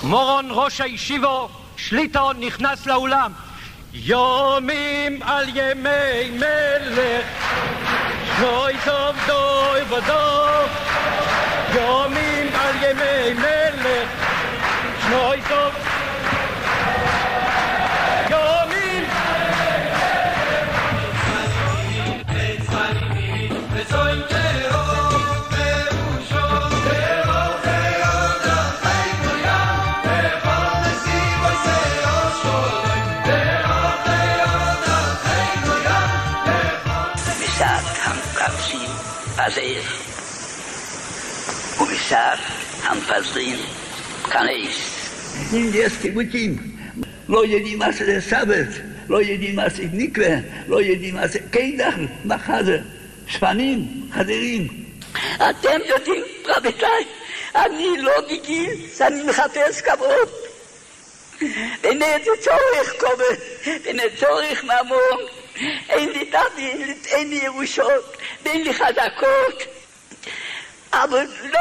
מורון ראש הישיבו שליטו נכנס לאולם. יומים על ימי מלך נוי טוב דוי ודוב. יומים על ימי מלך נוי טוב יומים וזוים טרור פירושו טרור טרור דחי גויה וכל נסיב עושה אושוי טרור טרור דחי גויה בשעת המקבשים פזר ובשעת המפזרים כנס. יש קיבוצים, לא יודעים מה זה סבת, לא יודעים מה זה נקווה, לא יודעים מה זה קדח, מחזה, שפנים, חדרים. אתם יודעים, רבותיי, אני לא בגיל שאני מחפש כבוד. ואין צורך כבוד, ואין צורך ממון, אין לי דוד, אין לי ירושות, ואין לי חזקות. אבל לא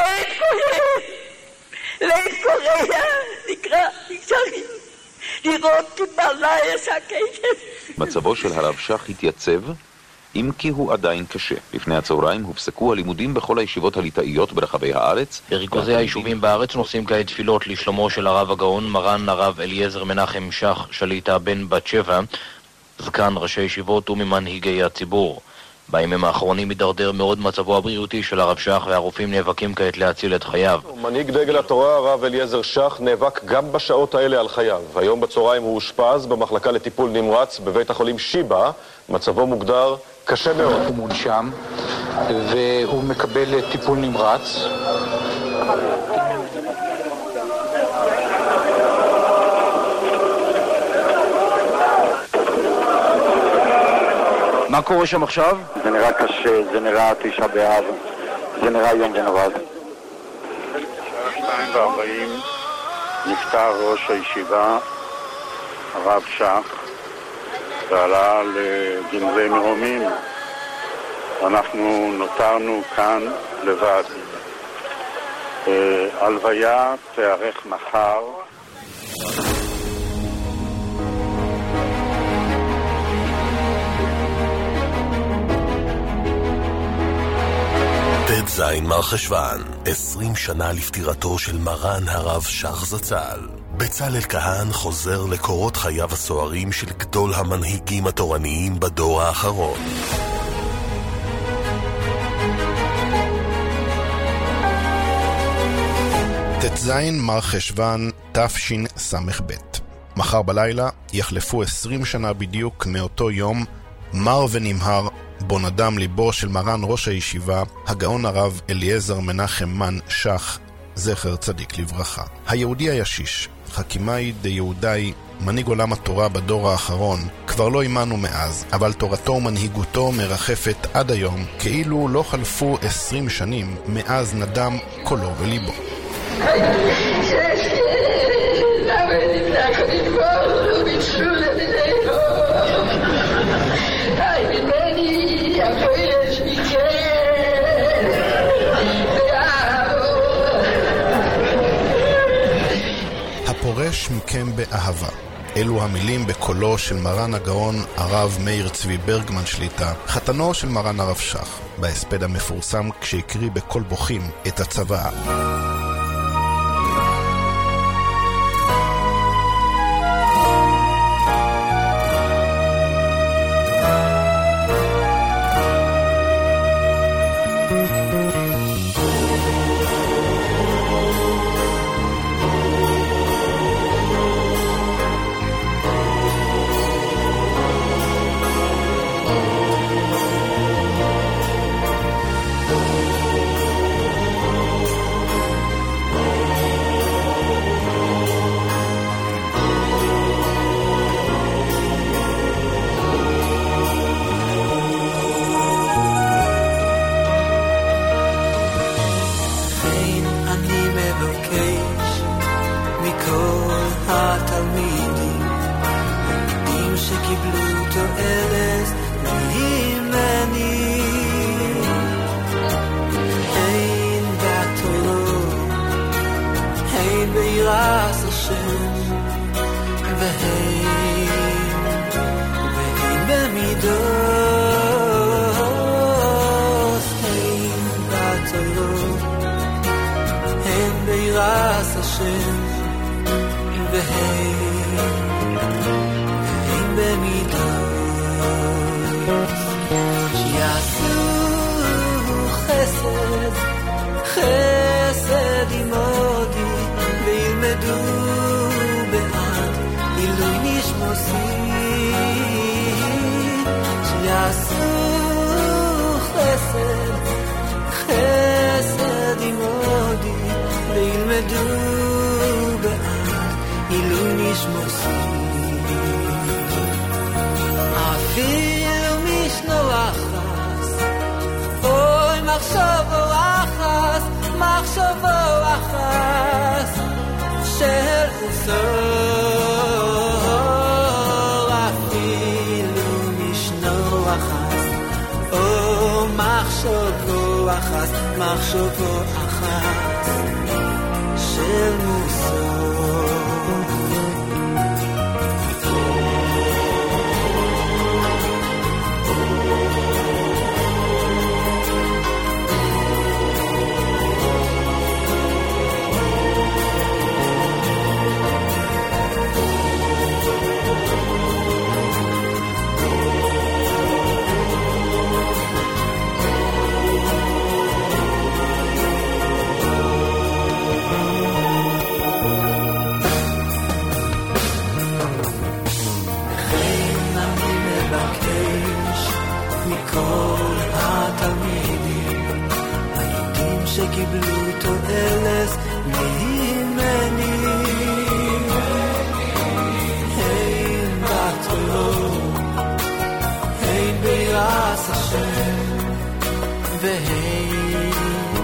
קורא, נקרא, נקשרים, לראות בלילה שקטת. מצבו של הרב שך התייצב, אם כי הוא עדיין קשה. לפני הצהריים הופסקו הלימודים בכל הישיבות הליטאיות ברחבי הארץ. בריכוזי היישובים בארץ נושאים כעת תפילות לשלומו של הרב הגאון מרן הרב אליעזר מנחם שך שליטה בן בת שבע, זקן ראשי ישיבות וממנהיגי הציבור. בימים האחרונים מדרדר מאוד מצבו הבריאותי של הרב שך, והרופאים נאבקים כעת להציל את חייו. מנהיג דגל התורה הרב אליעזר שך נאבק גם בשעות האלה על חייו. היום בצהריים הוא אושפז במחלקה לטיפול נמרץ בבית החולים שיבא. מצבו מוגדר קשה מאוד. הוא מונשם והוא מקבל טיפול נמרץ. מה קורה שם עכשיו? זה נראה קשה, זה נראה 9 באב, זה נראה יום ונורא. 2:40 נפטר ראש הישיבה, הרב שך, ועלה לגנזי מרומים. אנחנו נותרנו כאן לבד. הלוויה תארך מחר. זין מרחשוון, 20 שנה לפטירתו של מרן הרב שך זצ"ל. בצלאל כהן חוזר לקורות חייו הסוערים של גדול המנהיגים התורניים בדור האחרון. זין מרחשוון תשס"ב. מחר בלילה יחלפו 20 שנה בדיוק מאותו יום מר ונמהר בו נדם ליבו של מרן ראש הישיבה, הגאון הרב אליעזר מנחם מן שך, זכר צדיק לברכה. היהודי הישיש, חכימאי דיהודאי, מנהיג עולם התורה בדור האחרון, כבר לא אימנו מאז, אבל תורתו ומנהיגותו מרחפת עד היום, כאילו לא חלפו 20 שנים מאז נדם קולו וליבו. הפורש מכם באהבה. אלו המילים בקולו של מרן הגאון הרב מאיר צבי ברגמן שליטה, חתנו של מרן הרב שך, בהספד המפורסם כשהקריא בקול בוכים את הצוואה. השם והן במידות הן בתורות הן ביראת השם והן במידות שיעשו חסד חסד עמודי וילמדו בעד עילוי נשמוסי שיעשו חסד חסד עמודי וילמדו בעד עילוי נשמוסי אפילו משנו אחס אוי מחשבו אחס מחשבו אחס של חוסר אפילו משנו אחס או מחשבו אחס מחשבו אחס של מוסר שקיבלו תועלת ממני הן בתורות הן ביראת השם והן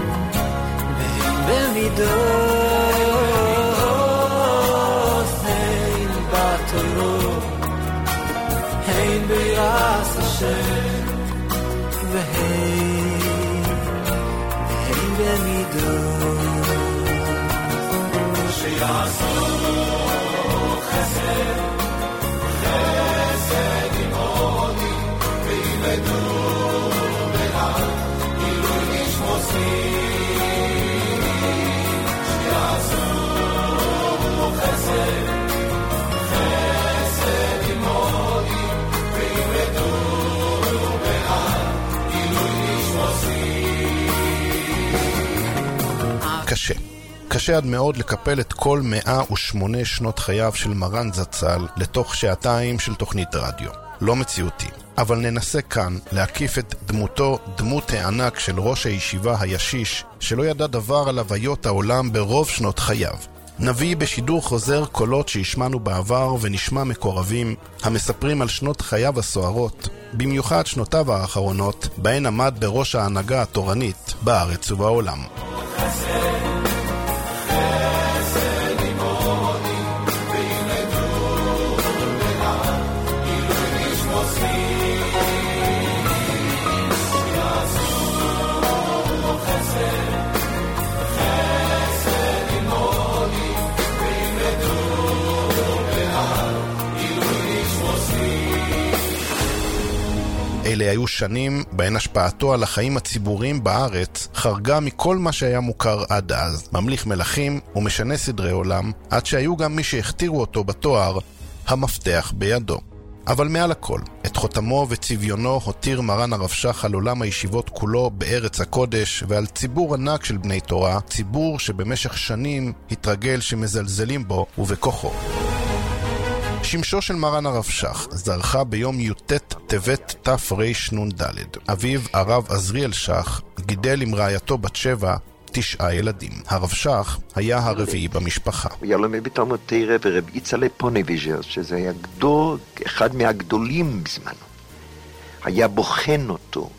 במידות הן בתורות הן ביראת השם והן שיעשו חסד חסד עמודי וילמדו בעד עילוי נשמוסי שיעשו חסד חסד עמודי וילמדו בעד עילוי נשמוסי קשה. קשה עד מאוד לקפל את כל 108 שנות חייו של מרן זצ"ל לתוך שעתיים של תוכנית רדיו. לא מציאותי. אבל ננסה כאן להקיף את דמותו, דמות הענק של ראש הישיבה הישיש, שלא ידע דבר על הוויות העולם ברוב שנות חייו. נביא בשידור חוזר קולות שהשמענו בעבר ונשמע מקורבים, המספרים על שנות חייו הסוערות, במיוחד שנותיו האחרונות, בהן עמד בראש ההנהגה התורנית בארץ ובעולם. אלה היו שנים בהן השפעתו על החיים הציבוריים בארץ חרגה מכל מה שהיה מוכר עד אז, ממליך מלכים ומשנה סדרי עולם, עד שהיו גם מי שהכתירו אותו בתואר המפתח בידו. אבל מעל הכל, את חותמו וצביונו הותיר מרן הרב שך על עולם הישיבות כולו בארץ הקודש ועל ציבור ענק של בני תורה, ציבור שבמשך שנים התרגל שמזלזלים בו ובכוחו. שמשו של מרן הרב שך זרחה ביום י"ט טבת תרנ"ד. אביו הרב עזריאל שך גידל עם רעייתו בת 7 9 ילדים. הרב שך היה הרביעי במשפחה. הוא היה לומד בתלמוד תורה ורב יצחק פונביז'ר, שזה היה אחד מהגדולים בזמנו. היה בוחן אותו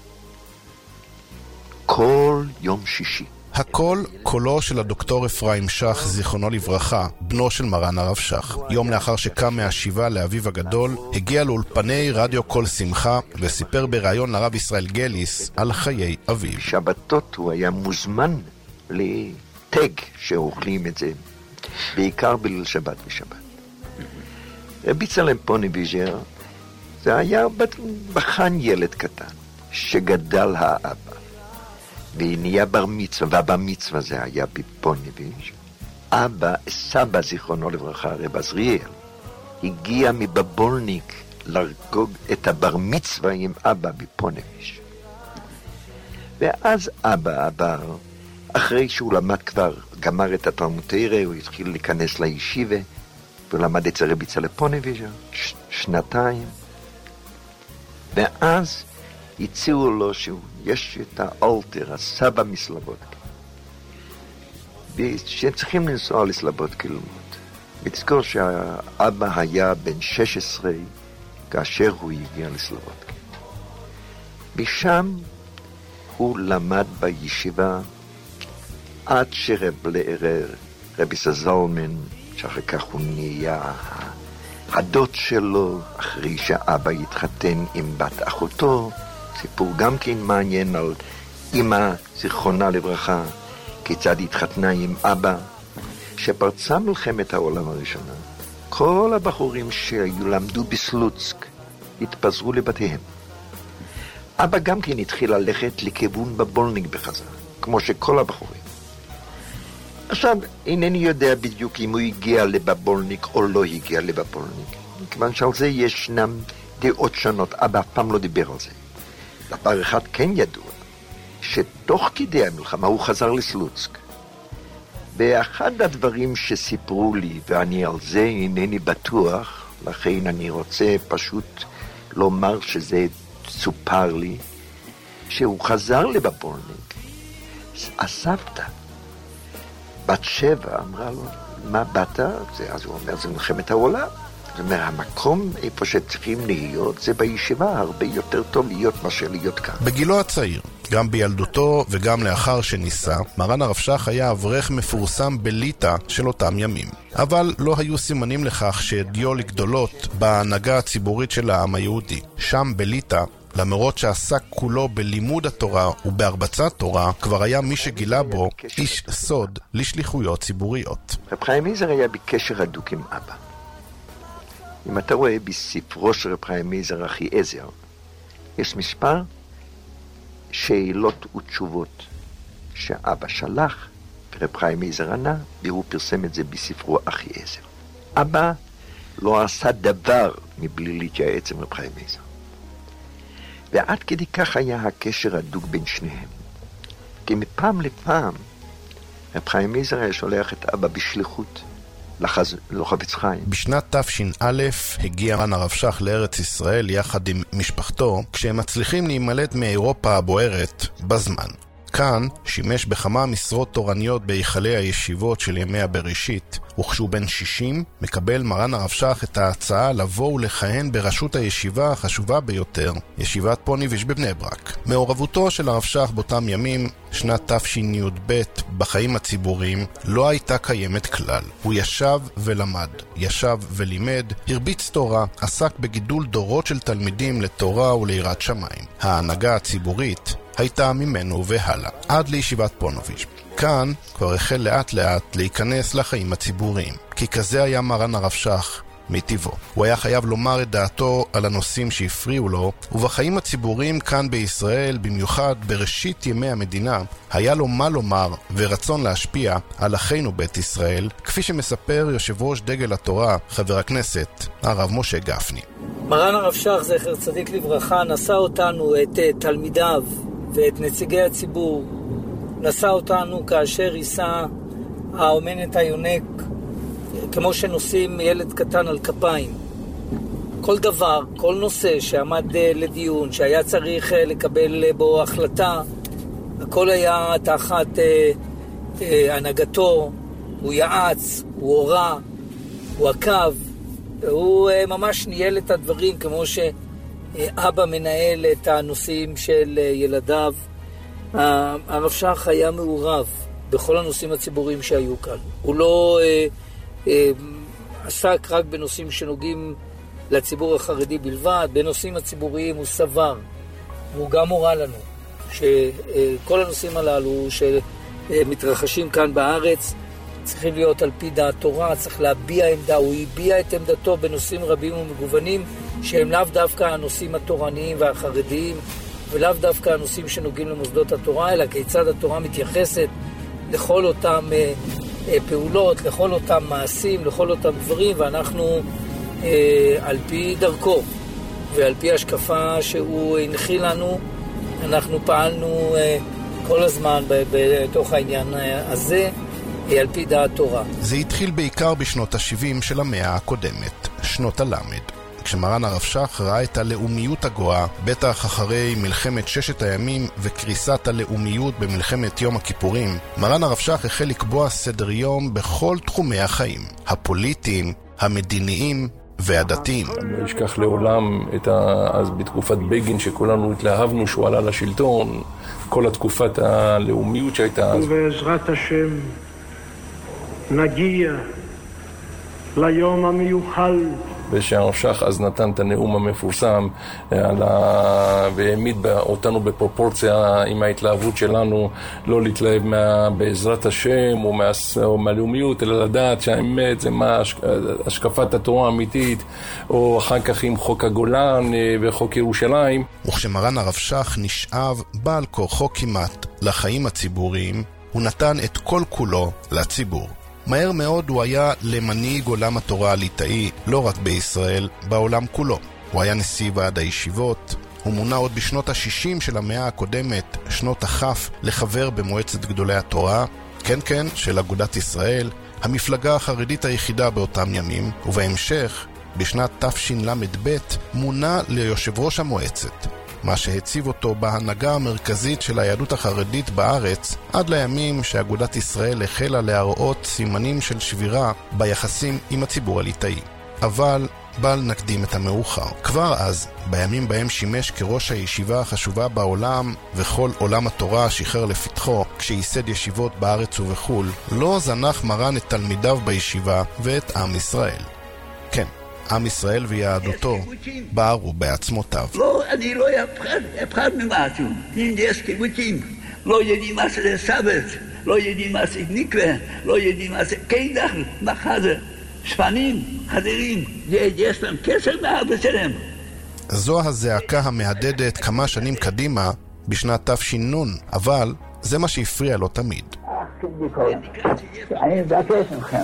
כל יום שישי. הכל קולו של הדוקטור אפרים שך, זיכרונו לברכה, בנו של מרן הרב שך. יום לאחר שקם מהשיבה לאביו הגדול, הגיע לאולפני רדיו כל שמחה וסיפר בראיון לרב ישראל גליס על חיי אביו. שבתות הוא היה מוזמן לטג שאוכלים את זה בעיקר בליל שבת ושבת. רבי יצחק פוניבז'ר, זה היה בחן ילד קטן, שגדל האבא, ונהיה בר מצווה, והבר מצווה זה היה בפוניבז'. אבא, סבא זיכרונו לברכה, רב עזריאל, הגיע מבבולניק לרגוג את הבר מצווה עם אבא בפוניבז'. ואז אבא עבר, אחרי שהוא למד כבר, גמר את התלמוד תורה, הוא התחיל להיכנס לישיבה, והוא למד אצל רבי יצחק פוניבז'ר, שנתיים. ואז הציעו לו שיש את האלתר, הסבא מסלובודקה, שהם צריכים לנסוע לסלובודקה ללמוד. ותזכור שהאבא היה בן 16 כאשר הוא הגיע לסלובודקה. משם הוא למד בישיבה עד רבי זלמן, שאחר כך הוא נהיה הדוד שלו, אחרי שאבא התחתן עם בת אחותו. סיפור גם כן מעניין על אמא זיכרונה לברכה, כיצד התחתנה עם אבא. שפרצה מלחמת העולם הראשונה, כל הבחורים שהיו למדו בסלוצק התפזרו לבתיהם. אבא גם כן התחיל ללכת לכיוון בבולניק בחזרה, כמו שכל הבחורים. עכשיו, אינני יודע בדיוק אם הוא הגיע לבבולניק או לא הגיע לבבולניק, כיוון שעל זה ישנם דעות שונות. אבא אף פעם לא דיבר על זה. דבר אחד כן ידוע, שתוך כדי המלחמה הוא חזר לסלוצק. ואחד הדברים שסיפרו לי, ואני על זה אינני בטוח, לכן אני רוצה פשוט לומר שזה סופר לי, שהוא חזר לבבולניק, הסבתא, בת 7, אמרה לו, מה באת? אז הוא אומר, זה מלחמת העולם. זאת אומרת, המקום איפה שצריכים להיות, זה בישיבה, הרבה יותר טוב להיות מאשר להיות כאן. בגילו הצעיר, גם בילדותו וגם לאחר שניסה, מרן הרב שך היה אברך מפורסם בליטא של אותם ימים. אבל לא היו סימנים לכך שהדיו לגדולות בהנהגה הציבורית של העם היהודי. שם בליטא, למרות שעסק כולו בלימוד התורה ובהרבצת תורה, כבר היה מי שגילה בו איש סוד לשליחויות ציבוריות. רב חיים מייזר היה בקשר הדוק עם אבא. אם אתה רואה בספרו של רב חיים מייזר אחיעזר, יש מספר שאלות ותשובות שאבא שלח, ורב חיים מייזר ענה, והוא פרסם את זה בספרו אחיעזר. אבא לא עשה דבר מבלי להתייעץ עם רב חיים מייזר. ועד כדי כך היה הקשר הדוק בין שניהם. כי מפעם לפעם, רב חיים מייזר היה שולח את אבא בשליחות לחפץ חיים. בשנת תש"א הגיע מרן הרב שך לארץ ישראל יחד עם משפחתו, כשהם מצליחים להימלט מאירופה הבוערת בזמן. כאן שימש בכמה משרות תורניות בהיכלי הישיבות של ימי הבראשית, וכשהוא בן 60 מקבל מרן הרב שך את ההצעה לבוא ולכהן בראשות הישיבה החשובה ביותר, ישיבת פוניבז' בבני ברק. מעורבותו של הרב שך באותם ימים, שנת תשי"ב, בחיים הציבוריים לא הייתה קיימת כלל. הוא ישב ולמד, ישב ולימד, הרביץ תורה, עסק בגידול דורות של תלמידים לתורה וליראת שמיים. ההנהגה הציבורית הייתה ממנו והלאה, עד לישיבת פוניבז'. כאן כבר החל לאט לאט להיכנס לחיים הציבוריים, כי כזה היה מרן הרב שך מטבעו. הוא היה חייב לומר את דעתו על הנושאים שהפריעו לו, ובחיים הציבוריים כאן בישראל, במיוחד בראשית ימי המדינה, היה לו מה לומר ורצון להשפיע על אחינו בית ישראל, כפי שמספר יושב ראש דגל התורה, חבר הכנסת הרב משה גפני. מרן הרב שך זכר צדיק לברכה נשא אותנו, את תלמידיו ואת נציגי הציבור, נשא אותנו כאשר יישא האומנת היונק, כמו שנושאים ילד קטן על כפיים. כל דבר, כל נושא שעמד לדיון, שהיה צריך לקבל בו החלטה, הכל היה תחת הנהגתו. הוא יעץ, הוא הורה, הוא עקב, הוא ממש ניהל את הדברים כמו שאבא מנהל את הנושאים של ילדיו. הרב שך היה מעורב בכל הנושאים הציבוריים שהיו כאן. הוא לא עסק רק בנושאים שנוגעים לציבור החרדי בלבד, בנושאים הציבוריים הוא סבר, והוא גם הורה לנו שכל הנושאים הללו שמתרחשים כאן בארץ, צריכים להיות על פי דעת תורה, צריך להביע עמדה, הוא הביע את עמדתו בנושאים רבים ומגוונים, שהם לאו דווקא הנושאים התורניים והחרדיים, ולאו דווקא הנושאים שנוגעים למוסדות התורה, אלא כיצד התורה מתייחסת לכל אותם פעולות, לכל אותם מעשים, לכל אותם דברים, ואנחנו על פי דרכו ועל פי השקפה שהוא הנחיל לנו, אנחנו פעלנו כל הזמן בתוך העניין הזה, על פי דעת תורה. זה התחיל בעיקר בשנות ה-70 של המאה הקודמת, שנות הלמד. כשמרן הרב שך ראה את הלאומיות הגואה, בטח אחרי מלחמת ששת הימים וקריסת הלאומיות במלחמת יום הכיפורים, מרן הרב שך החל לקבוע סדר יום בכל תחומי החיים, הפוליטיים, המדיניים והדתיים. לא אשכח לעולם אז בתקופת בגין שכולנו התלהבנו שהוא עלה לשלטון, כל התקופת הלאומיות שהייתה אז. ובעזרת השם נגיע ליום המיוחל. ושהרב שך אז נתן את הנאום המפורסם והעמיד אותנו בפרופורציה עם ההתלהבות שלנו, לא להתלהב בעזרת השם או מהלאומיות, אלא לדעת שהאמת זה מה השקפת התורה האמיתית, או אחר כך עם חוק הגולן וחוק ירושלים. וכשמרן הרב שך נשאב בעל כורחו כמעט לחיים הציבוריים, הוא נתן את כל כולו לציבור. מהר מאוד הוא היה למנהיג עולם התורה הליטאי, לא רק בישראל, בעולם כולו. הוא היה נשיא ועד הישיבות, הוא מונה עוד בשנות ה-60 של המאה הקודמת, שנות החף, לחבר במועצת גדולי התורה, כן, של אגודת ישראל, המפלגה החרדית היחידה באותם ימים, ובהמשך, בשנת תשל"ב, מונה ליושב ראש המועצת, מה שהציב אותו בהנהגה המרכזית של היהדות החרדית בארץ, עד לימים שאגודת ישראל החלה להראות סימנים של שבירה ביחסים עם הציבור הליטאי. אבל בל נקדים את המאוחר. כבר אז, בימים בהם שימש כראש הישיבה החשובה בעולם, וכל עולם התורה שחרר לפתחו, כשייסד ישיבות בארץ ובחול, לא זנח מרן את תלמידיו בישיבה ואת עם ישראל. כן, עם ישראל ויהדותו בערו בעצמותיו. לא, אני לא אפחד ממשהו. אם יש קיבוצים, לא יודעים מה זה סבת, לא יודעים מה זה נקווה, לא יודעים מה זה קידח, מחזה, שפנים, חדרים, יש להם קשר מהאבא שלהם. זו הזעקה המהדהדת כמה שנים קדימה בשנת תש"ן, אבל זה מה שהפריע לו תמיד. אני מבקש מכם.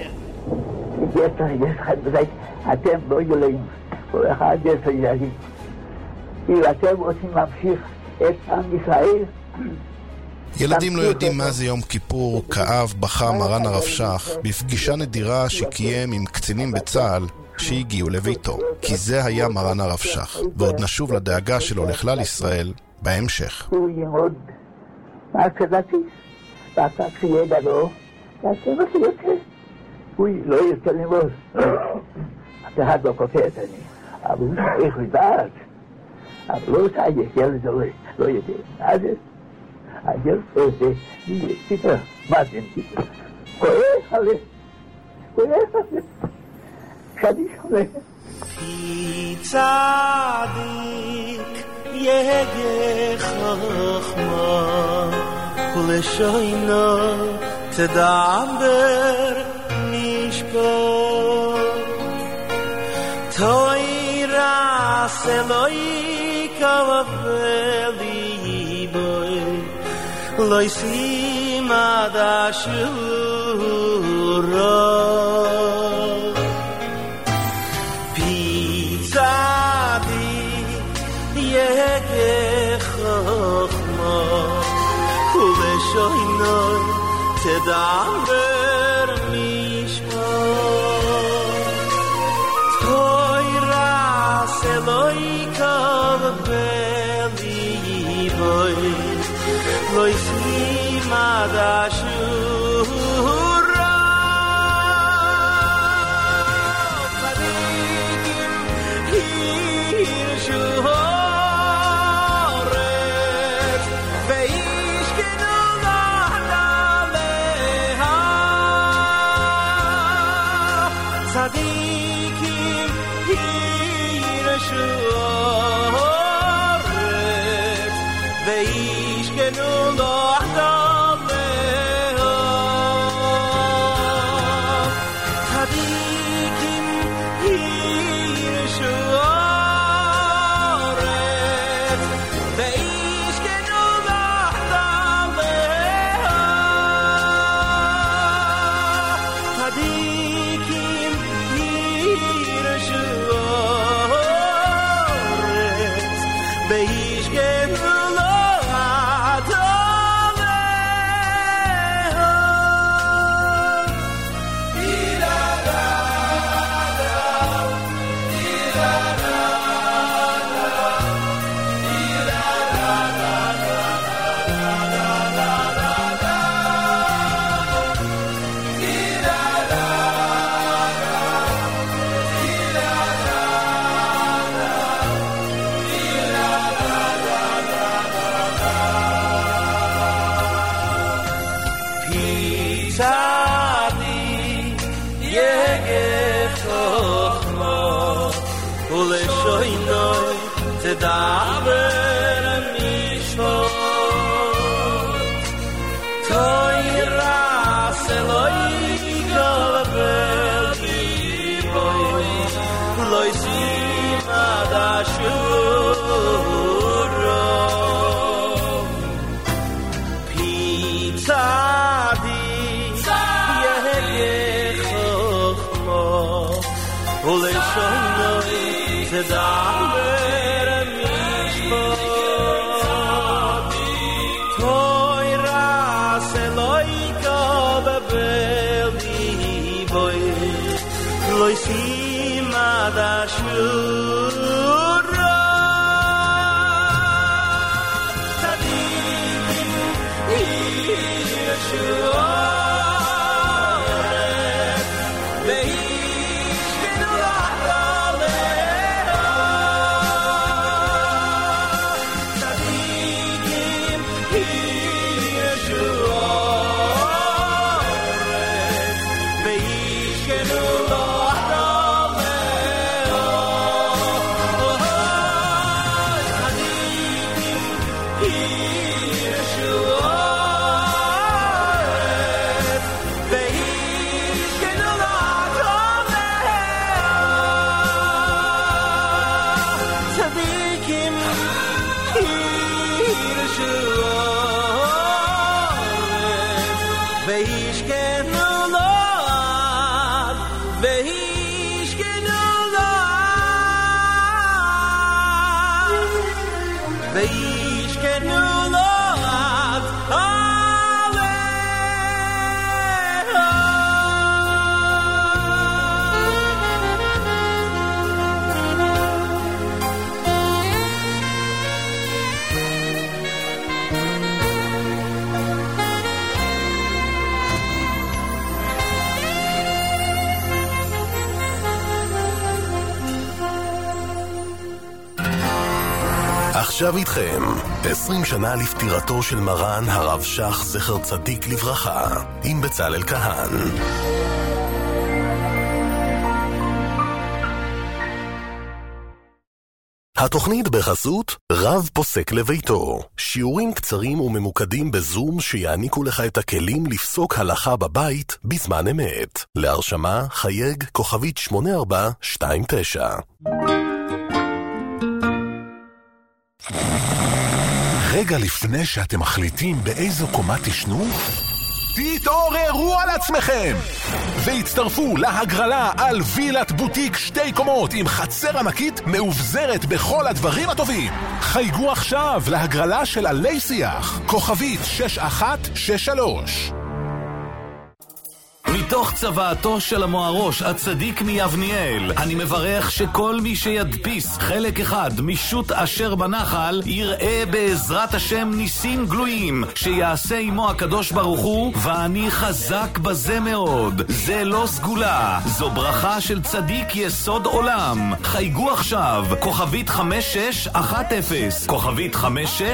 יש אחד בזית, אתם לא יודעים, כל אחד יש ילדים. אם אתם רוצים להמשיך את עם ישראל, ילדים לא יודעים מה זה יום כיפור, כאב בכה מרן הרב שך בפגישה נדירה שקיים עם קצינים בצה"ל שהגיעו לביתו, כי זה היה מרן הרב שך, ועוד נשוב לדאגה שלו לכלל ישראל בהמשך. הוא ילמוד מהכזתי, ואתה כשידע לו, תעשה מה שיוצא. הוא לא יוצא ללמוד. אף אחד לא כופה את אני, אבל הוא צריך לדעת. אבל לא עושה ילד לא יודע. אז הילד הזה, סיפר, מה זה סיפר? כואב עליו, כשאני שומע. כי צדיק יגה חכמה, ולשוינו תדבר משפט. תוירה סלוי כבלי בוי, לא ישים עד השורה. יגה חכמה, ולשוינו תדבר משפט. תוירה סלוי כבלי בוי, לא ישים עד השורה. צדיקים ירשו אורץ, וישכנו לו עד עליהם. עכשיו איתכם, 20 שנה לפטירתו של מרן הרב שך זכר צדיק לברכה, עם בצלאל כהן. התוכנית בחסות רב פוסק לביתו. שיעורים קצרים וממוקדים בזום שיעניקו לך את הכלים לפסוק הלכה בבית בזמן אמת. להרשמה חייג כוכבית 8429. רגע לפני שאתם מחליטים באיזו קומה תשנו, תתעוררו על עצמכם והצטרפו להגרלה על וילת בוטיק 2 קומות עם חצר ענקית מאובזרת בכל הדברים הטובים. חייגו עכשיו להגרלה של עלי שיח, כוכבית 6163. מתוך צוואתו של המוארוש הצדיק מיבניאל, אני מברך שכל מי שידפיס חלק אחד משוט אשר בנחל יראה בעזרת השם ניסים גלויים שיעשה עמו הקדוש ברוך הוא, ואני חזק בזה מאוד. זה לא סגולה, זו ברכה של צדיק יסוד עולם. חייגו עכשיו, כוכבית 5610, כוכבית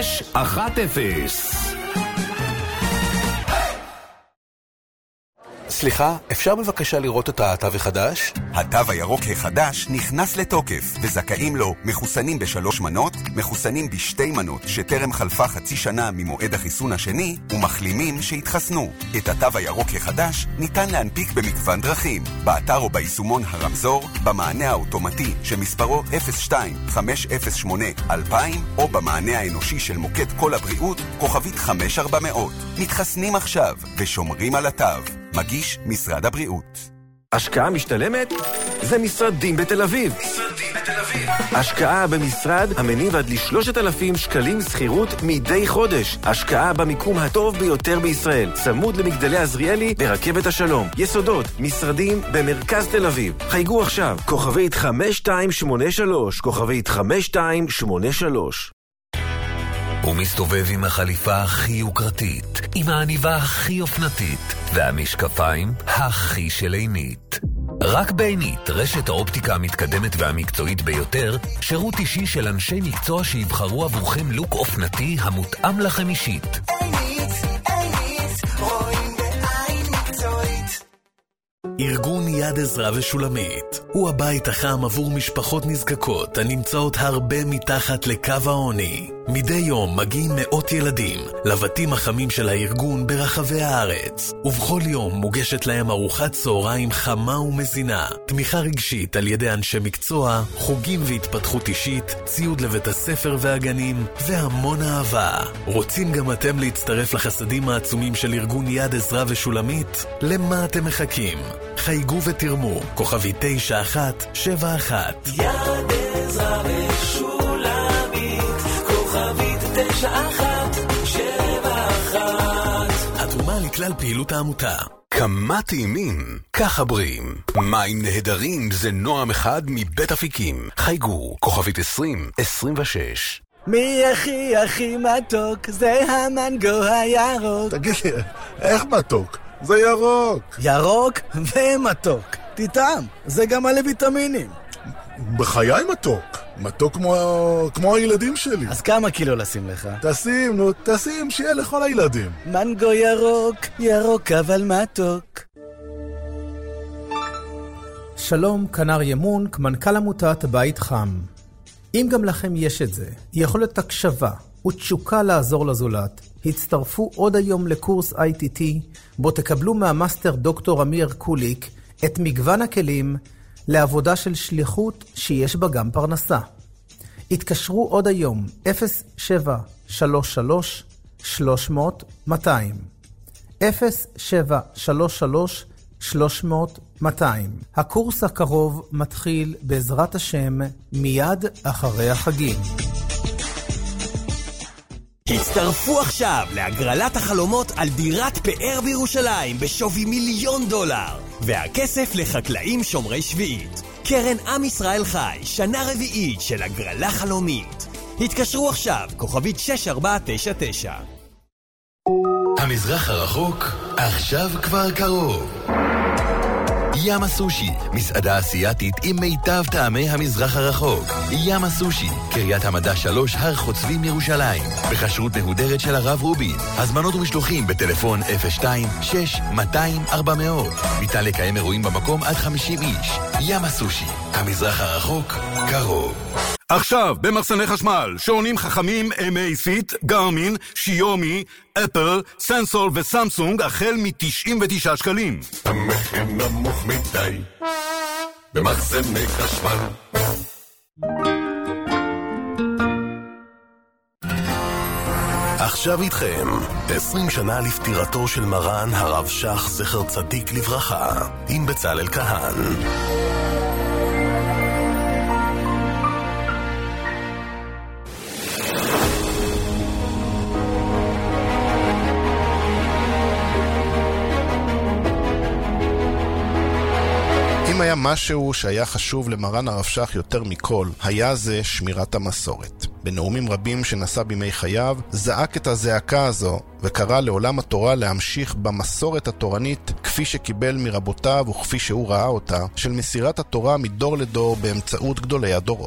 5610. סליחה, אפשר בבקשה לראות את התו החדש? התו הירוק החדש נכנס לתוקף, וזכאים לו מחוסנים ב3 מנות, מחוסנים ב2 מנות שטרם חלפה חצי שנה ממועד החיסון השני, ומחלימים שהתחסנו. את התו הירוק החדש ניתן להנפיק במגוון דרכים, באתר או ביישומון הרמזור, במענה האוטומטי שמספרו 02-508-2000, או במענה האנושי של מוקד כל הבריאות, כוכבית 5400. מתחסנים עכשיו ושומרים על התו. מגיש משרד הבריאות. השקעה משתלמת? זה משרדים בתל אביב. השקעה במשרד המניב עד ל3,000 שקלים שכירות מדי חודש. השקעה במיקום הטוב ביותר בישראל, צמוד למגדלי עזריאלי ברכבת השלום. יסודות, משרדים במרכז תל אביב. חייגו עכשיו, כוכבית 5283, כוכבית 5283. הוא מסתובב עם החליפה הכי יוקרתית, עם העניבה הכי אופנתית, והמשקפיים הכי של עינית. רק בעינית, רשת האופטיקה המתקדמת והמקצועית ביותר, שירות אישי של אנשי מקצוע שיבחרו עבורכם לוק אופנתי המותאם לכם אישית. עינית, רואים בעין מקצועית. ארגון יד עזרא ושולמית הוא הבית החם עבור משפחות נזקקות הנמצאות הרבה מתחת לקו העוני. מדי יום מגיעים מאות ילדים לבתים החמים של הארגון ברחבי הארץ, ובכל יום מוגשת להם ארוחת צהריים חמה ומזינה, תמיכה רגשית על ידי אנשי מקצוע, חוגים והתפתחות אישית, ציוד לבית הספר והגנים, והמון אהבה. רוצים גם אתם להצטרף לחסדים העצומים של ארגון יד עזרא ושולמית? למה אתם מחכים? חייגו ותרמו, כוכבי 9171. יד עזרא ושולמית, כוכבית 9171. התרומה לכלל פעילות העמותה. כמה טעימים, ככה בריאים. מים נהדרים זה נועם אחד מבית אפיקים. חייגו, כוכבית 2026. מי הכי מתוק? זה המנגו הירוק. תגיד לי, איך מתוק? זה ירוק. ירוק ומתוק. תטעם, זה גם מלא ויטמינים. בחיי מתוק. מתוק כמו הילדים שלי. אז כמה קילו לשים לך? תשים, שיהיה לכל הילדים. מנגו ירוק, ירוק אבל מתוק. שלום, כנר ימון, מנכ"ל עמותת בית חם. אם גם לכם יש את זה, יכולת הקשבה ותשוקה לעזור לזולת, הצטרפו עוד היום לקורס ITT, בו תקבלו מהמאסטר דוקטור אמיר קוליק את מגוון הכלים לעבודה של שליחות שיש בה גם פרנסה. התקשרו עוד היום 0733 300 200 0733 300 200. הקורס הקרוב מתחיל בעזרת השם מיד אחרי החגים. הצטרפו עכשיו להגרלת החלומות על דירת פאר בירושלים בשווי $1,000,000, והכסף לחקלאים שומרי שביעית. קרן עם ישראל חי, שנה רביעית של הגרלה חלומית. התקשרו עכשיו, כוכבית 6499. המזרח הרחוק עכשיו כבר קרוב. ים הסושי, מסעדה אסיאתית עם מיטב טעמי המזרח הרחוק. ים הסושי, קריית המדע 3, הר חוצבים ירושלים. בכשרות מהודרת של הרב רובין. הזמנות ומשלוחים בטלפון 02-6-200-400. ניתן לקיים אירועים במקום עד 50 איש. ים הסושי, המזרח הרחוק קרוב. עכשיו, במחסני חשמל, שעונים חכמים MA-FIT, גרמין, שיומי, אפל, סנסול וסמסונג, החל מ-99 שקלים. המחיר נמוך מדי, במחסני חשמל. עכשיו איתכם, 20 שנה לפטירתו של מרן הרב שך זכר צדיק לברכה, עם בצלאל כהן. אם היה משהו שהיה חשוב למרן הרב שך יותר מכל, היה זה שמירת המסורת. בנאומים רבים שנשא בימי חייו, זעק את הזעקה הזו, וקרא לעולם התורה להמשיך במסורת התורנית, כפי שקיבל מרבותיו וכפי שהוא ראה אותה, של מסירת התורה מדור לדור באמצעות גדולי הדורות.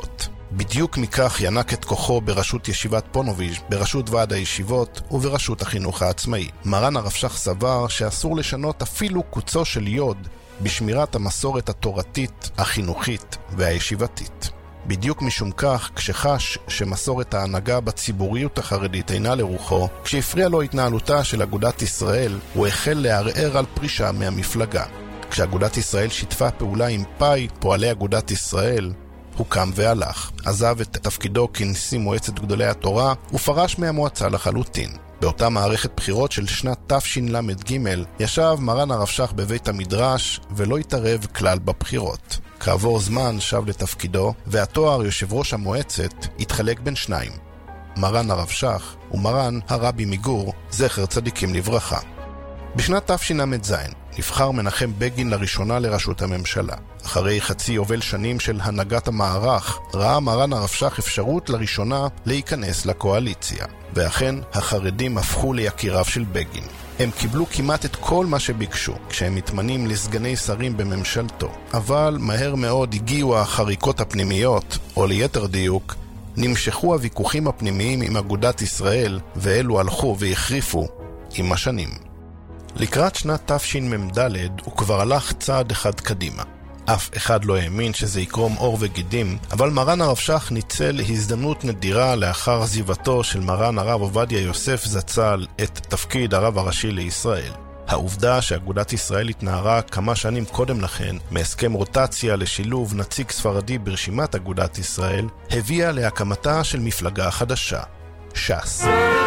בדיוק מכך ינק את כוחו בראשות ישיבת פונוביץ', בראשות ועד הישיבות ובראשות החינוך העצמאי. מרן הרב שך סבר שאסור לשנות אפילו קוצו של יוד בשמירת המסורת התורתית, החינוכית והישיבתית. בדיוק משום כך, כשחש שמסורת ההנהגה בציבוריות החרדית אינה לרוחו, כשהפריע לו התנהלותה של אגודת ישראל, הוא החל לערער על פרישה מהמפלגה. כשאגודת ישראל שיתפה פעולה עם פאי, פועלי אגודת ישראל, הוא קם והלך. עזב את תפקידו כנשיא מועצת גדולי התורה ופרש מהמועצה לחלוטין. באותה מערכת בחירות של שנת תשל"ג ישב מרן הרב שך בבית המדרש ולא התערב כלל בבחירות. כעבור זמן שב לתפקידו, והתואר יושב ראש המועצת התחלק בין שניים, מרן הרב שך ומרן הרבי מגור, זכר צדיקים לברכה. בשנת תשל"ז נבחר מנחם בגין לראשונה לראשות הממשלה. אחרי חצי יובל שנים של הנהגת המערך, ראה מרן הרב שך אפשרות לראשונה להיכנס לקואליציה. ואכן, החרדים הפכו ליקיריו של בגין. הם קיבלו כמעט את כל מה שביקשו כשהם מתמנים לסגני שרים בממשלתו. אבל מהר מאוד הגיעו החריקות הפנימיות, או ליתר דיוק, נמשכו הוויכוחים הפנימיים עם אגודת ישראל, ואלו הלכו והחריפו עם השנים. לקראת שנת תשמ"ד הוא כבר הלך צעד אחד קדימה. אף אחד לא האמין שזה יקרום אור וגידים, אבל מרן הרב שך ניצל הזדמנות נדירה לאחר עזיבתו של מרן הרב עובדיה יוסף זצ"ל את תפקיד הרב הראשי לישראל. העובדה שאגודת ישראל התנערה כמה שנים קודם לכן מהסכם רוטציה לשילוב נציג ספרדי ברשימת אגודת ישראל, הביאה להקמתה של מפלגה חדשה, ש"ס.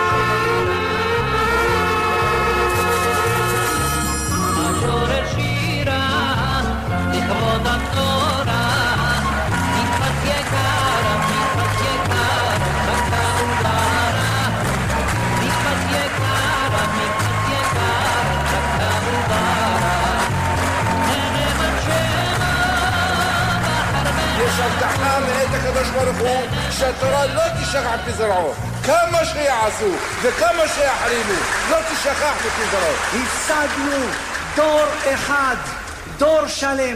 הבטחה מאת הקדוש ברוך הוא שהתורה לא תשכח בזרעו. כמה שיעשו וכמה שיחרימו, לא תשכח בזרעו. השגנו דור אחד, דור שלם.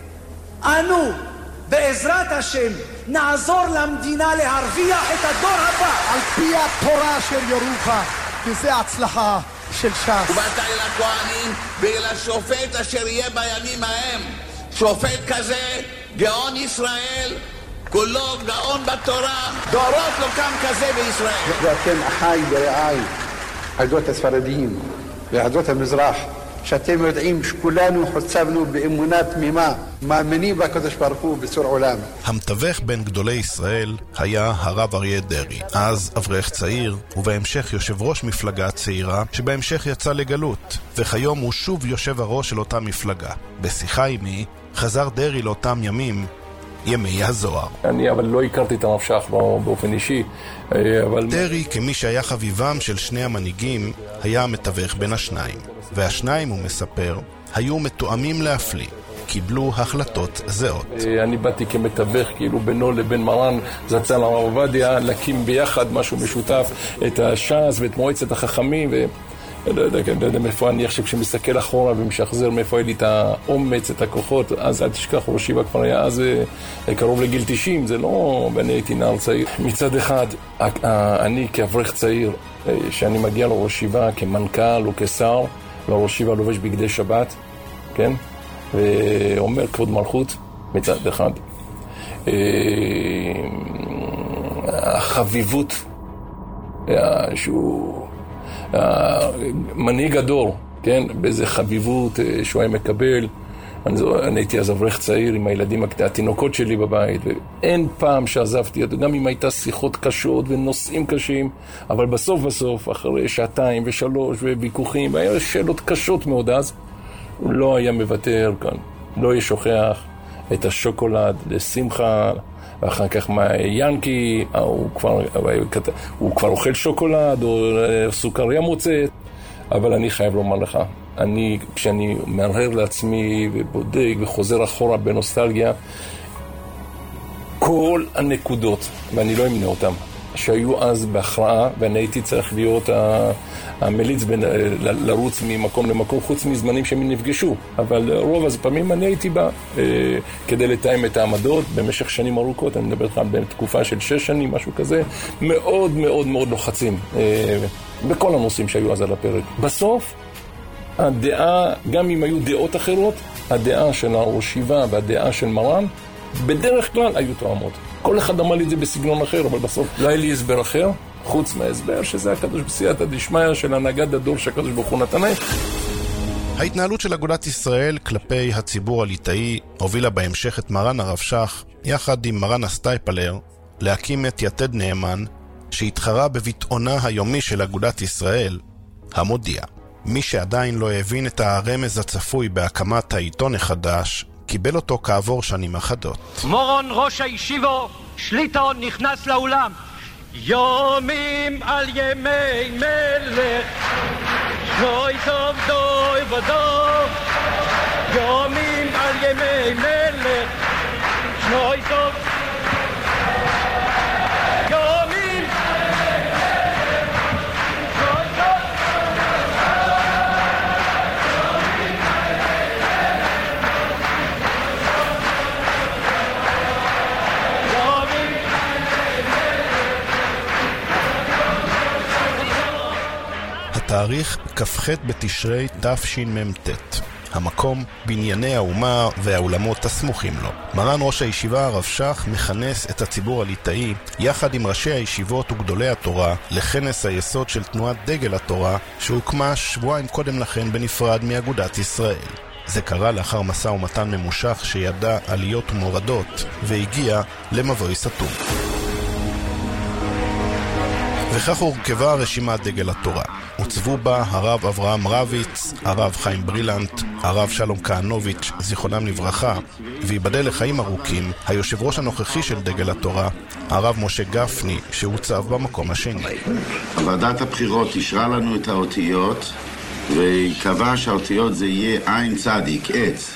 אנו בעזרת השם נעזור למדינה להרוויח את הדור הבא על פי התורה של ירוחם, וזה הצלחה של ש"ס. ובאת אל הכהנים ואל השופט אשר יהיה בימים ההם, שופט כזה גאון ישראל, כולו גאון בתורה, דורות לא קם כזה בישראל. ואתם אחי ורעי, עדות הספרדיים ועדות המזרח, שאתם יודעים שכולנו חוצבנו באמונה תמימה, מאמינים בקדוש ברוך הוא בצור עולם. המתווך בין גדולי ישראל היה הרב אריה דרעי, אז אברך צעיר, ובהמשך יושב ראש מפלגה צעירה, שבהמשך יצא לגלות, וכיום הוא שוב יושב הראש של אותה מפלגה. בשיחה עימי חזר דרעי לאותם ימים, ימי הזוהר. אני אבל לא הכרתי את הרב שך באופן אישי, אבל... דרעי, כמי שהיה חביבם של שני המנהיגים, היה המתווך בין השניים. והשניים, הוא מספר, היו מתואמים להפליא, קיבלו החלטות זהות. אני באתי כמתווך, כאילו בינו לבין מרן זצ"ל הרב עובדיה, להקים ביחד משהו משותף, את הש"ס ואת מועצת החכמים, לא יודע מאיפה אני עכשיו כשמסתכל אחורה ומשחזר מאיפה היה לי את האומץ, את הכוחות. אז אל תשכח, ראש ישיבה כבר היה אז קרוב לגיל 90, זה לא, ואני הייתי נער צעיר. מצד אחד, אני כאברך צעיר, שאני מגיע לראש ישיבה כמנכ"ל או כשר, לראש ישיבה לובש בגדי שבת, כן? ואומר כבוד מלכות מצד אחד. החביבות שהוא מנהיג הדור, כן? באיזה חביבות שהוא היה מקבל. אני הייתי אז אברך צעיר עם הילדים, התינוקות שלי בבית, ואין פעם שעזבתי, גם אם הייתה שיחות קשות ונושאים קשים, אבל בסוף, אחרי שעתיים ושלוש וויכוחים, והיו שאלות קשות מאוד אז, הוא לא היה מוותר כאן, לא ישוכח את השוקולד לשמחה, ואחר כך ינקי, הוא כבר אוכל שוקולד או סוכריה מוצאת. אבל אני חייב לומר לך, כשאני מהרהר לעצמי ובודק וחוזר אחורה בנוסטלגיה, כל הנקודות, ואני לא אמנה אותם, שהיו אז בהכרעה, ואני הייתי צריך להיות המליץ לרוץ ממקום למקום, חוץ מזמנים שהם נפגשו. אבל רוב הפעמים אני הייתי בא כדי לתאם את העמדות במשך שנים ארוכות. אני מדבר לך בתקופה של 6 שנים, משהו כזה. מאוד מאוד מאוד לוחצים בכל הנושאים שהיו אז על הפרק. בסוף, הדעה, גם אם היו דעות אחרות, הדעה של הראש ישיבה והדעה של מרן, בדרך כלל היו תואמות. כל אחד אמר לי את זה בסגנון אחר, אבל בסוף לא היה לי הסבר אחר, חוץ מההסבר שזה הקדוש בסייעתא דשמיא של הנהגת הדור שהקדוש ברוך הוא נתן. ההתנהלות של אגודת ישראל כלפי הציבור הליטאי הובילה בהמשך את מרן הרב שך, יחד עם מרן הסטייפלר, להקים את יתד נאמן, שהתחרה בביטאונה היומי של אגודת ישראל, המודיע. מי שעדיין לא הבין את הרמז הצפוי בהקמת העיתון החדש, קיבל אותו כעבור שנים אחדות. מורון ראש הישיבו, שליטון נכנס לאולם. יומים על ימי מלך, שנוי טוב דוי ודוב. יומים על ימי מלך, שנוי טוב. יומים תאריך כ"ח בתשרי תשמ"ט. המקום, בנייני האומה והאולמות הסמוכים לו. מרן ראש הישיבה הרב שך מכנס את הציבור הליטאי יחד עם ראשי הישיבות וגדולי התורה לכנס היסוד של תנועת דגל התורה שהוקמה שבועיים קודם לכן בנפרד מאגודת ישראל. זה קרה לאחר מסע ומתן ממושך שידע עליות ומורדות והגיע למבוי סתום. וכך הורכבה רשימת דגל התורה. הוצבו בה הרב אברהם רביץ, הרב חיים ברילנט, הרב שלום כהנוביץ', זיכרונם לברכה, ויבדל לחיים ארוכים, היושב ראש הנוכחי של דגל התורה, הרב משה גפני, שהוצב במקום השני. ועדת הבחירות אישרה לנו את האותיות, והיא קבעה שהאותיות זה יהיה עין צדיק, עץ.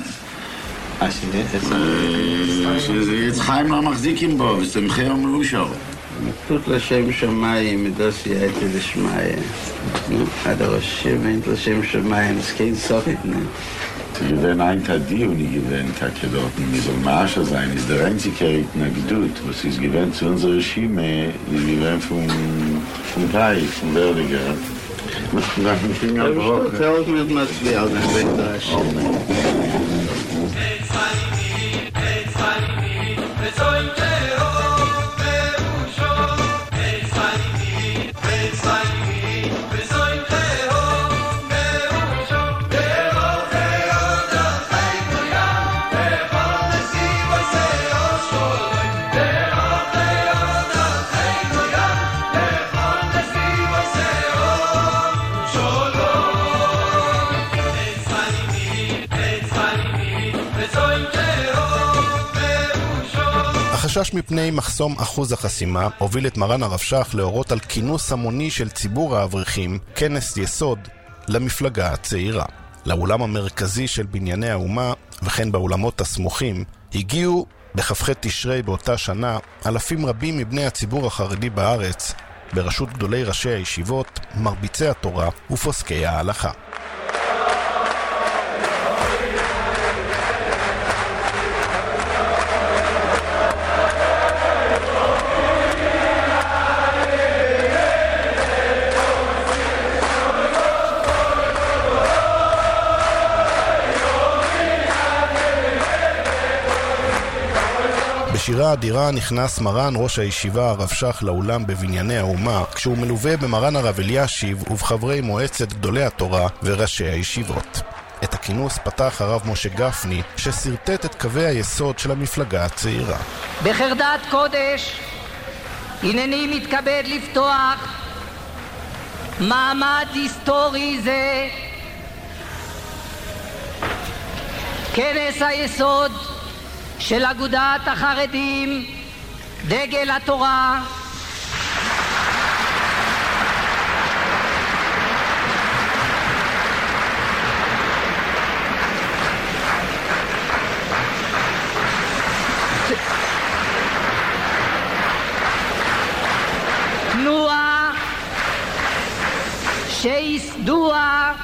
שזה עץ חיים לא מחזיקים בו, ושמחי אומרו שור. מתות לשם שמיים, מדוס יעתי לשמיים. עד הראשים אין לשם שמיים, אז כן סופית. Wenn ein Tadion gewinnt, hat dort in so Marsche sein, ist der einzige Itnagdut, was ist gewinnt zu unserer Regime, ist gewinnt vom Teich, vom Werdiger. Nach dem Finger gebrochen. Das ist mit Matzvial, dann wird das schön. החשש מפני מחסום אחוז החסימה הוביל את מרן הרב שך להורות על כינוס המוני של ציבור האברכים, כנס יסוד, למפלגה הצעירה. לאולם המרכזי של בנייני האומה, וכן באולמות הסמוכים, הגיעו בכ"ח תשרי באותה שנה אלפים רבים מבני הציבור החרדי בארץ, בראשות גדולי ראשי הישיבות, מרביצי התורה ופוסקי ההלכה. בשירה אדירה נכנס מרן ראש הישיבה הרב שך לאולם בבנייני האומה, כשהוא מלווה במרן הרב אלישיב ובחברי מועצת גדולי התורה וראשי הישיבות. את הכינוס פתח הרב משה גפני, שסרטט את קווי היסוד של המפלגה הצעירה. בחרדת קודש הנני מתכבד לפתוח מעמד היסטורי זה, כנס היסוד של אגודת החרדים, דגל התורה. שייסדוה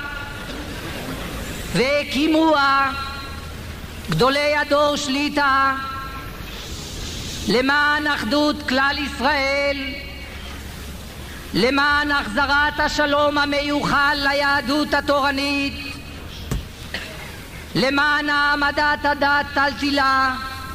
והקימוה גדולי הדור שליטה למען אחדות כלל ישראל, למען החזרת השלום המיוחל ליהדות התורנית, למען העמדת הדת על תילה,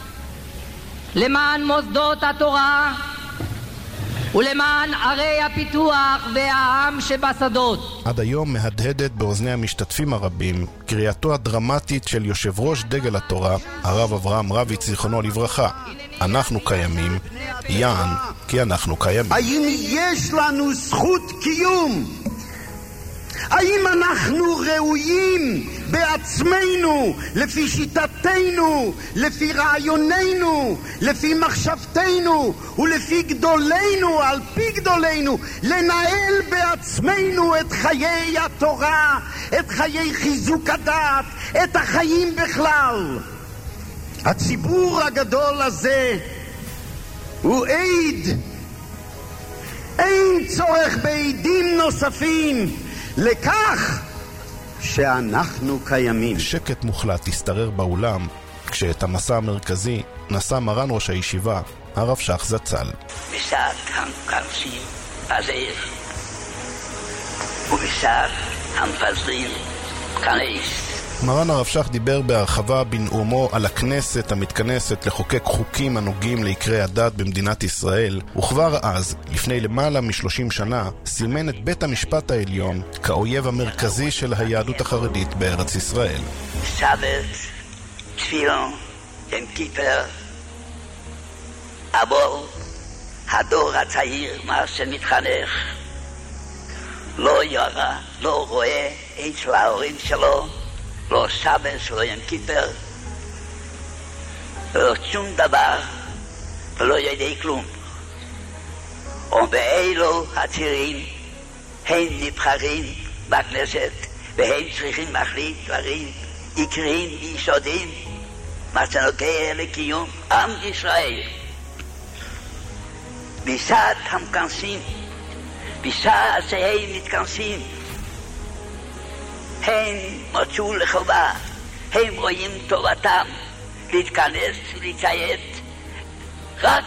למען מוסדות התורה ולמען ערי הפיתוח והעם שבשדות. עד היום מהדהדת באוזני המשתתפים הרבים קריאתו הדרמטית של יושב ראש דגל התורה, הרב אברהם רביץ זיכרונו לברכה. אנחנו קיימים, יען כי אנחנו קיימים. האם יש לנו זכות קיום? האם אנחנו ראויים בעצמנו, לפי שיטתנו, לפי רעיוננו, לפי מחשבתנו ולפי גדולנו, על פי גדולנו, לנהל בעצמנו את חיי התורה, את חיי חיזוק הדת, את החיים בכלל? הציבור הגדול הזה הוא עד. אין צורך בעדים נוספים לכך שאנחנו קיימים. שקט מוחלט השתרר באולם כשאת המסע המרכזי נשא מרן ראש הישיבה, הרב שך זצ"ל. בשעת המקרשים פזר ובשעת המפזרים כנס. מרן הרב שך דיבר בהרחבה בנאומו על הכנסת המתכנסת לחוקק חוקים הנוגעים לעיקרי הדת במדינת ישראל, וכבר אז, לפני למעלה מ-30 שנה, סימן את בית המשפט העליון כאויב המרכזי של היהדות החרדית בארץ ישראל. שבת, תפילון, יום כיפר, אבל הדור הצעיר, מה שמתחנך, לא ירא, לא רואה אצל ההורים שלו, לא שבת, לא יום כיפר, לא שום דבר, ולא יודע כלום. ובאלו הצעירים הם נבחרים בכנסת, והם צריכים להחליט דברים עיקריים ויסודיים, מה שנוגע לקיום עם ישראל. בשעת המתכנסים, בשעת שהם מתכנסים, הם מצאו לחובה, הם רואים טובתם להתכנס ולציית רק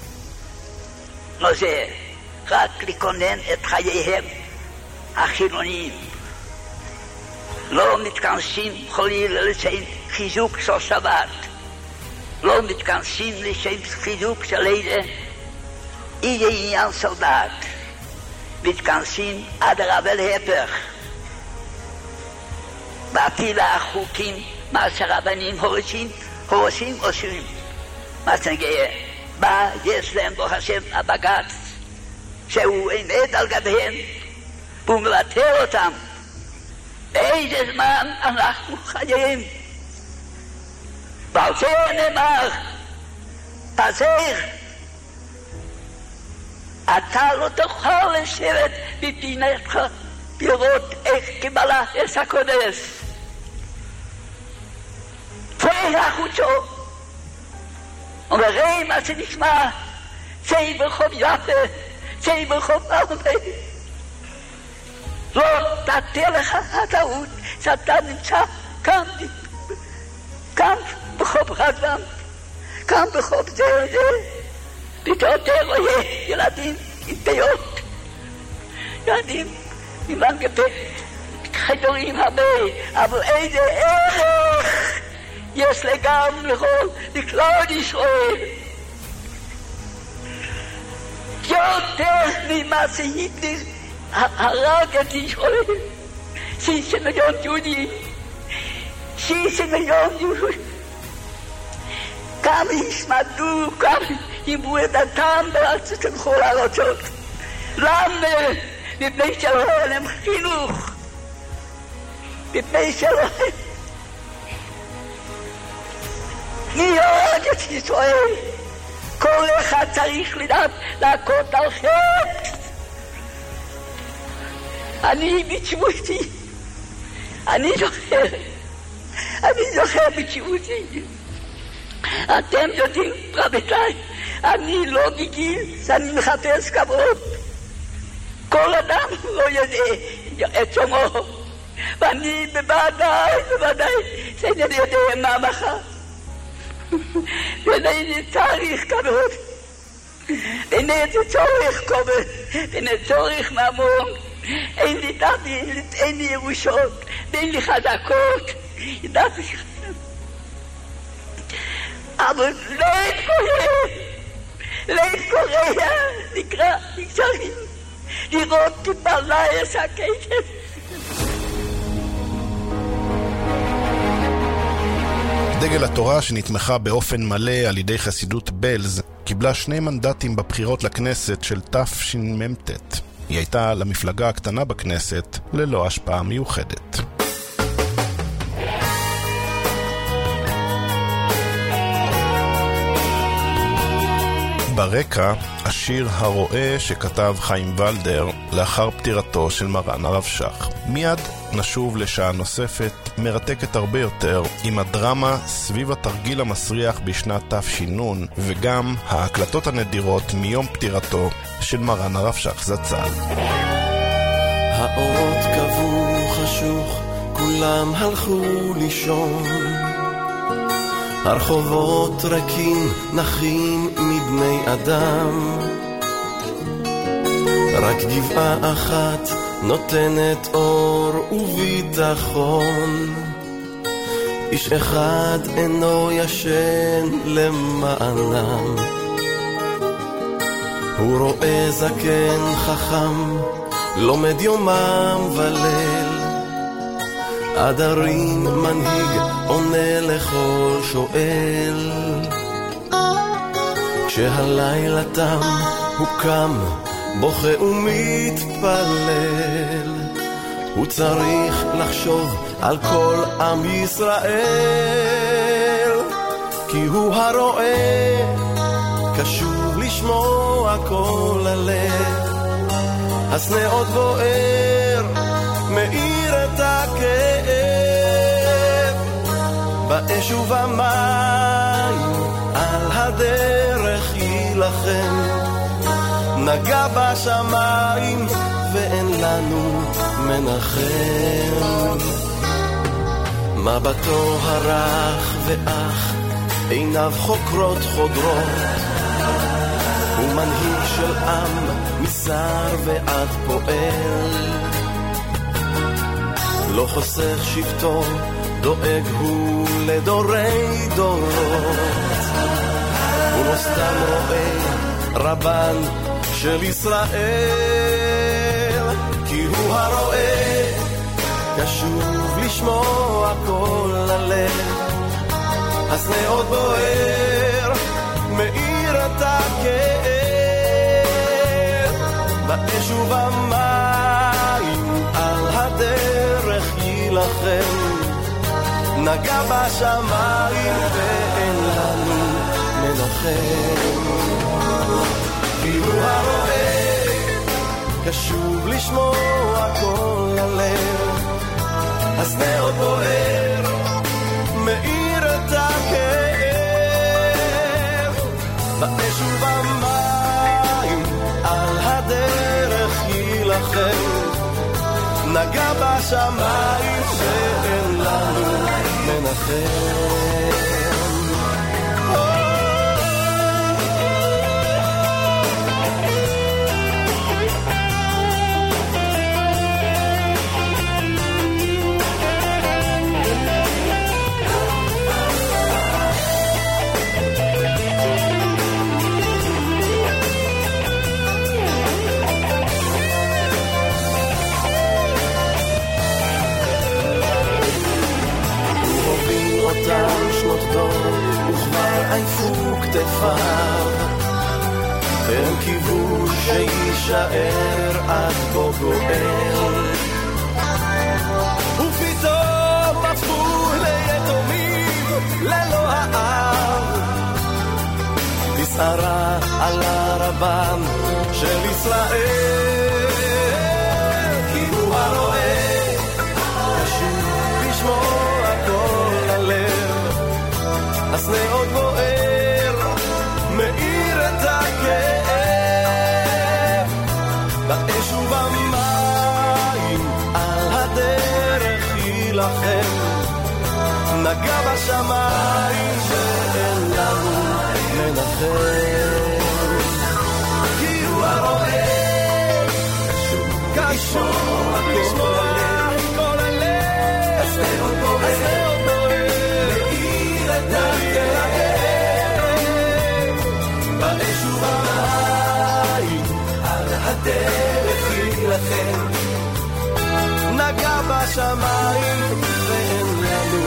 לזה, רק לכונן את חייהם החילוניים. לא מתכנסים חלילה לשם חיזוק של שבת, לא מתכנסים לשם חיזוק של איזה עניין של דת, מתכנסים אדרבה להפך. בהפילה החוקים, מה שרבנים עושים. מה שנגיע, בא יש להם בו השם הבג"ץ, שהוא עומד על גביהם, והוא מבטל אותם. באיזה זמן אנחנו חיים? ועל זה נאמר, פזר, אתה לא תוכל לשבת בפינתך, לראות איך קיבלה את הקודש. צא החוצה, וראה מה שנשמע, צא ברחוב יפה, צא ברחוב הרבה. לא תתן לך הטעות שאתה נמצא כאן ברחוב רדב"ם, כאן ברחוב זה וזה, ואתה רואה ילדים עם פיות, ילדים עם מנגפת, חדורים הרבה, אבל איזה ערך יש לגם לכלל ישראל. יותר ממה שהיטלר הרג את ישראל, 60 מיליון יהודים, 60 מיליון יהודים, כמה השמדו, כמה הימרו את דתם בארצות לכל הארצות. למה? מפני שלא היה להם חינוך, מפני שלא מי הרג את ישראל? כל אחד צריך לדעת להכות על חטא. אני בתשובתי, אני זוכר בתשובתי. אתם יודעים, רבותיי, אני לא בגיל שאני מחפש כבוד. כל אדם לא יודע את שומו, ואני בוודאי שאינני יודע מה מחר, ואינני צריך כבוד, ואינני צורך כבוד, ואינני צורך ממון, אין לי דוד, אין לי ירושות, ואין לי חזקות, ידעתי אבל לא קורא, נקרא, נקשרים, לראות כפרלה יש הכסף. דגל התורה, שנתמכה באופן מלא על ידי חסידות בלז, קיבלה 2 מנדטים בבחירות לכנסת של תשמ"ט. היא הייתה למפלגה הקטנה בכנסת ללא השפעה מיוחדת. ברקע, השיר הרואה שכתב חיים ולדר לאחר פטירתו של מרן הרב שך. מיד נשוב לשעה נוספת, מרתקת הרבה יותר, עם הדרמה סביב התרגיל המסריח בשנת תש"ן, וגם ההקלטות הנדירות מיום פטירתו של מרן הרב שך זצ"ל. האורות קבעו חשוך, כולם הלכו לישון, הרחובות רקים נחים מבני אדם, רק גבעה אחת נותנת אור וביטחון, איש אחד אינו ישן למענם, הוא רואה זקן חכם לומד יומם וליל, עדרים מנהיג עונה לכל שואל, כשהלילה תם הוא קם בוכה ומתפלל, הוא צריך לחשוב על כל עם ישראל, כי הוא הרואה קשוב לשמוע כל הלב, הסנה עוד בוער מאיר את הכאב, באש ובמים על הדרך יילחם, נגע בשמיים ואין לנו מנחם, מבטו הרך ואח, עיניו חוקרות חודרות, הוא מנהיג של עם משר ועד פועל, לא חוסך שבטו, דואג הוא לדורי דורות, הוא לא סתם רואה רבן של ישראל, כי הוא הרואה קשוב לשמוע כל הלב, הסנה עוד בוער מאיר את הכאב, באש ובמים על הדרך יילחם, נגע בשמיים ואין לנו מנחם, כי הוא הרואה קשוב לשמוע כל הלב, הסנה עוד בוער מאיר את הכאב, באש ובמים על הדרך יילחם, נגע בשמיים שאין לנו מנחם. שנות דור וכבר עייפו כתפיו, הם קיוו שישאר עד בו גואל, ופתאום הפכו ליתומים ללא האב, תסערה על הרבן של ישראל, כי הוא הרואה קשוב לשמוע כל הלב, הסנה עוד בוער מאיר את הכאב, באש ובמים לכם, נגע בשמיים שאין לנו מנחם. כי הוא הרואה, קשור לשמוע כל הלב, אז מאוד בוער, מאיר את הכאב, באש ובמים, על הדרך לכם, נגע בשמיים ואין לנו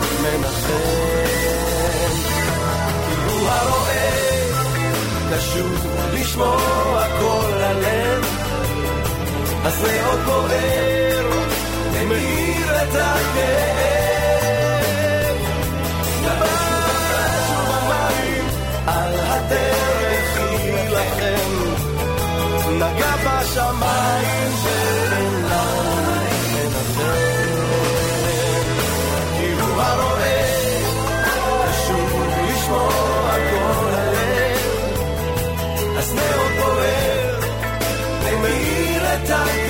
מנחם. כי הוא הרואה, קשור לשמוע כל הלב, אז מאוד בוער, מאיר את הכאב, באש ובמים, על הדרך לכם, נגע בשמיים ואין לנו מנחם. כי הוא הרואה, קשור לשמוע כל הלב, אז מאוד בוער, מאיר את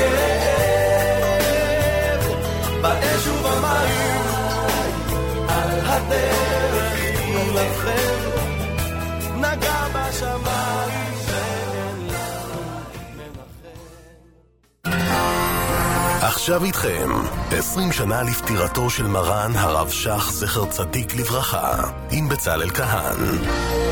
הכאב, באש ובמים, על הדרך לכם, נגע בשמיים. עכשיו איתכם, 20 שנה לפטירתו של מרן הרב שך זכר צדיק לברכה, עם בצלאל כהן.